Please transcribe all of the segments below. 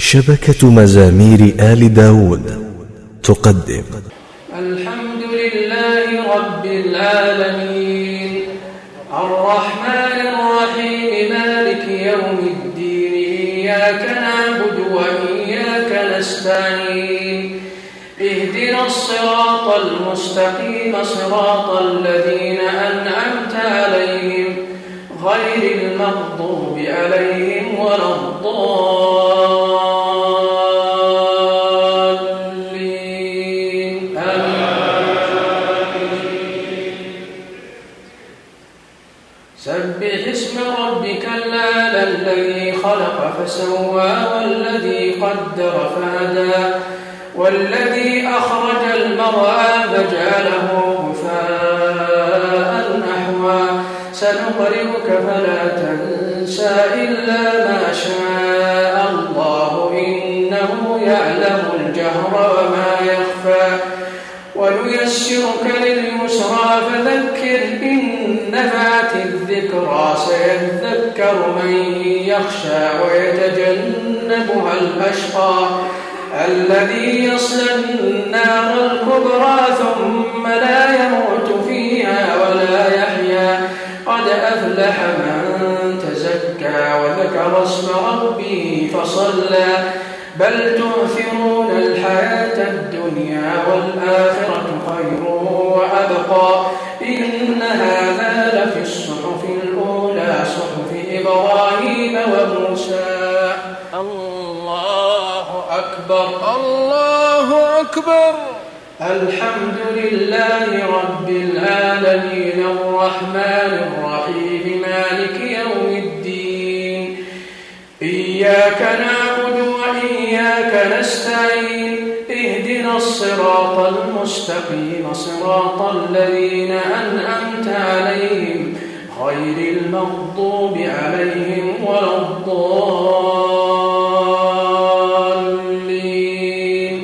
شبكة مزامير آل داود تقدم الحمد لله رب العالمين الرحمن الرحيم مالك يوم الدين إياك نعبد وإياك نستعين اهدنا الصراط المستقيم صراط الذين أنعمت عليهم غير المغضوب عليهم ولا الضالين سبح اسم ربك الأعلى الذي خلق فسوى والذي قدر فهدى والذي أخرج المرعى فجعله غثاء نحوا سنقرئك فلا تنسى إلا ما شاء الله إنه يعلم الجهر وما يخفى ونيسرك لليسرى فذكر إن نفعت الذكرى سيذكر من يخشى ويتجنبها الأشقى الذي يصلى النار الكبرى ثم لا يموت فيها ولا يحيا قد أفلح من تزكى وذكر اسم ربه فصلى بل تؤثرون الحياة الدنيا والآخرة خير وأبقى إن هذا لفي الصحف الأولى صحف إبراهيم وموسى الله أكبر الله أكبر الحمد لله رب العالمين الرحمن الرحيم مالك يوم الدين إياك نعبد وإياك نستعين اهدنا الصراط المستقيم صراط الذين أنعمت عليهم غير المغضوب عليهم ولا الضالين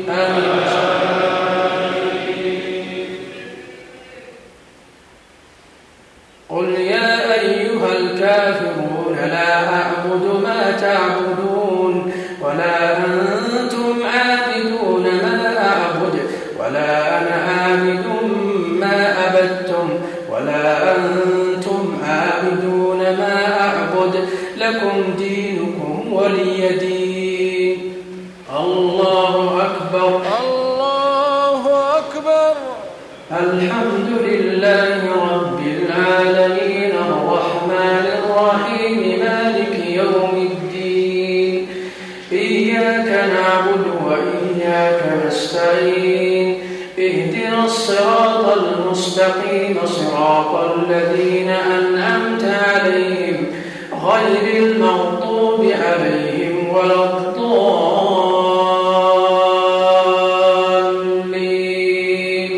قل يا أيها الكافرون لا أعبد ما تعبدون ولا أنتم عابدون ما أعبد ولا أنا عابد ما عبدتم ولا أنتم عابدون ما أعبد لكم دينكم ولي دين الله أكبر الله أكبر الحمد لله رب العالمين الرحمن الرحيم مالك يوم الدين إياك نعبد وإياك نستعين اهدنا الصراط المستقيم صراط الذين أنعمت عليهم غير المغضوب عليهم ولا الضالين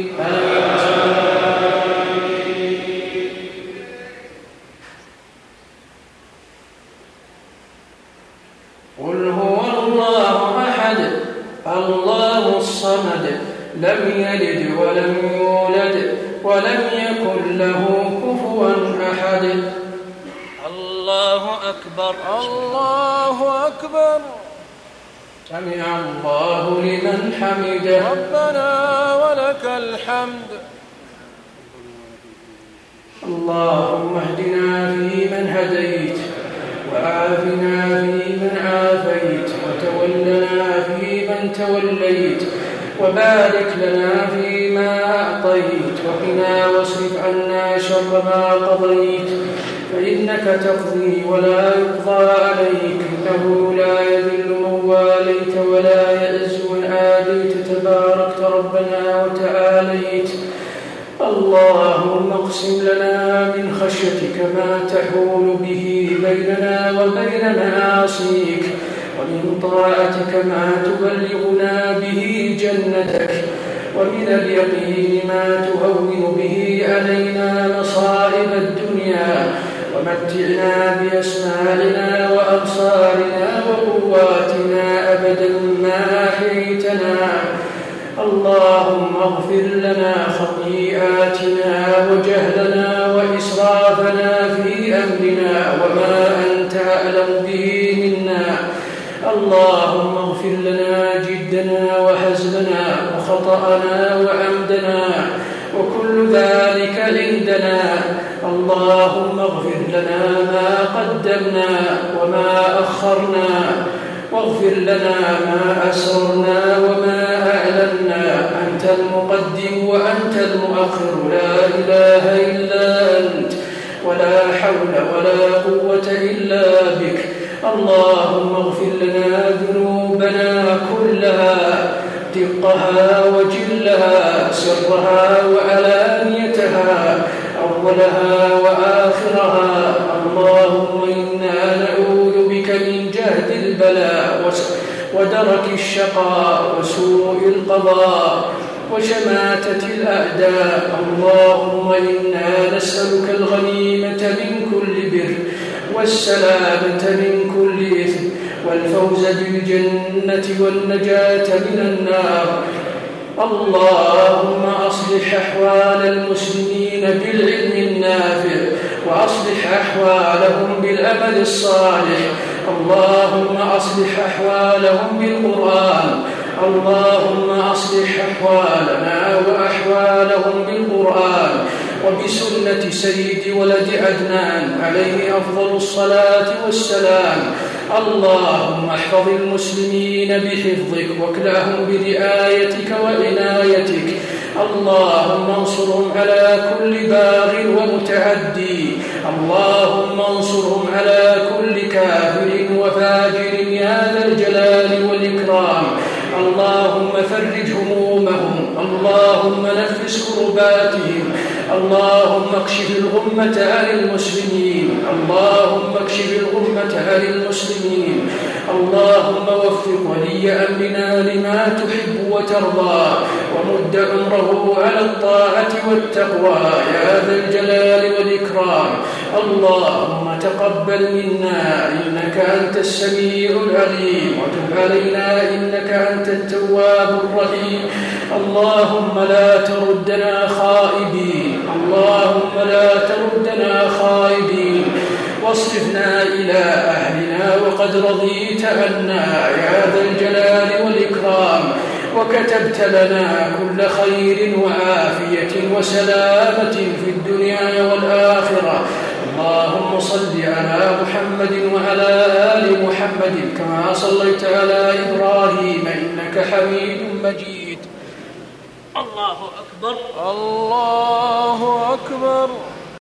قل هو الله أحد الله الصمد لم يلد ولم يولد ولم يكن له كفوا أحد الله أكبر الله أكبر سمع الله لمن حمده ربنا ولك الحمد اللهم اهدنا فيمن هديت وعافنا فيمن عافيت وتولنا فيمن توليت وبارك لنا فيما أعطيت وقنا واصرف عنا شر ما قضيت فإنك تقضي ولا يقضى عليك إنه لا يذل من واليت ولا يعز من عاديت تباركت ربنا وتعاليت اللهم اقسم لنا من خشيتك ما تحول به بيننا وبين معاصيك ومن طاعتك ما تبلغنا به جنتك ومن اليقين ما تهون به علينا مصائب الدنيا ومتعنا بأسماعنا وأبصارنا وقواتنا أبدا ما أحييتنا اللهم اغفر لنا خطيئاتنا وجهلنا وإسرافنا في أمرنا وما أنت أعلم به منا اللهم اغفر لنا جدنا وهزلنا وخطأنا وعمدنا وكل ذلك عندنا. اللهم اغفر لنا ما قدمنا وما أخرنا، واغفر لنا ما أسررنا وما أعلنا. أنت المقدم وأنت المؤخر، لا إله إلا أنت، ولا حول ولا قوة إلا بك. اللهم اغفر لنا ذنوبنا كلها، دقها وجلها، سرها وعلانيتها، أولها وآخرها. اللهم إنا نعوذ بك من جهد البلاء ودرك الشقاء وسوء القضاء وشماتة الأعداء. اللهم إنا نسألك الغنيمة من كل بر، والسلامة من كل إثم، والفوز بالجنة والنجاة من النار. اللهم أصلح أحوال المسلمين بالعلم النافع، وأصلح أحوالهم بالأمل الصالح. اللهم أصلح أحوالهم بالقرآن. اللهم أصلح أحوالنا وأحوالهم بالقرآن وبسنة سيد ولد عدنان عليه أفضل الصلاة والسلام. اللهم احفظ المسلمين بحفظك واكلهم برعايتك وعنايتك. اللهم انصرهم على كل باغ ومتعدي. اللهم انصرهم على كل كافر وفاجر يا ذا الجلال والإكرام. اللهم فرج همومهم، اللهم نفس كرباتهم، اللهم اكشف الغمة عن المسلمين، اللهم اكشف الغمة عن المسلمين. اللهم وفق ولي أمرنا لما تحب وترضى، ومد عمره على الطاعة والتقوى يا ذا الجلال والإكرام. اللهم تقبل منا إنك أنت السميع العليم، وتب علينا إنك أنت التواب الرحيم. اللهم لا تردنا خائبين، اللهم لا تردنا خائبين، واصرفنا إلى أهلنا وقد رضيت عنا يا ذا الجلال والإكرام، وكتبت لنا كل خير وعافية وسلامة في الدنيا والآخرة. اللهم صل على محمد وعلى آل محمد كما صليت على إبراهيم إنك حميد مجيد. الله أكبر، الله أكبر.